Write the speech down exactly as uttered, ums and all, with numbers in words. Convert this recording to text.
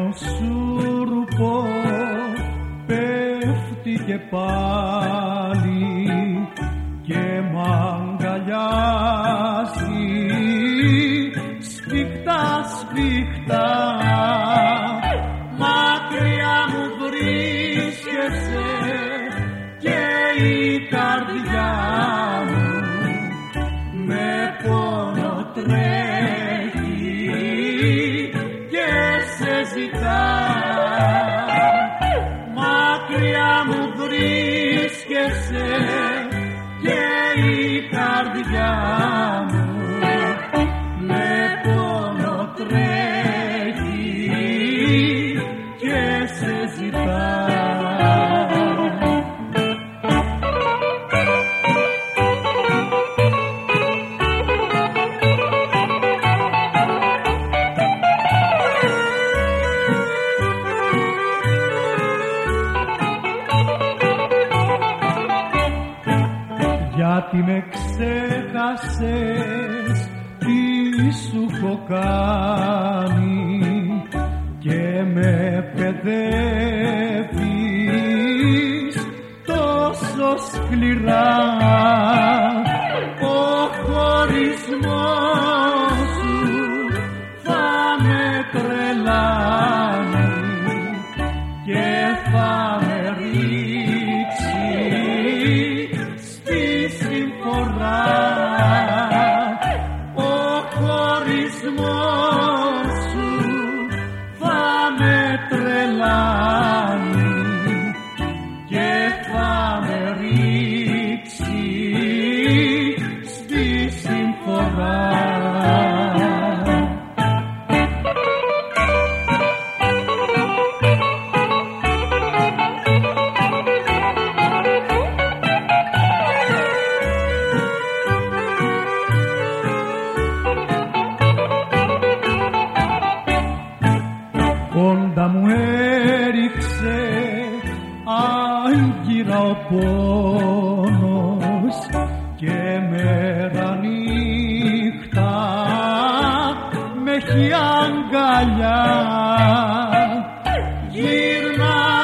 σούρπο πέφτει και πάλι και μ' αγκαλιάζει σφιχτά σφιχτά. Μακριά μου βρίσκεσαι και η καρδιά μου με πόνο τρέχει και σε ζητά. Μακριά μου βρίσκεσαι και η καρδιά μου με πόνο τρέχει και σε ζητά. Γιατί με ξέχασες, τι σου έχω κάνει και με παιδεύεις τόσο σκληρά. Ο χωρισμός σου θα με τρελάνει και θα με ρίξει στη συμφορά. Ο χωρισμός σου θα με τρελάνει και θα με ρίξει στη συμφορά. Κόντα μου έριξε άγκυρα ο πόνος και μέρα νύχτα με έχει αγκαλιά. Γύρνα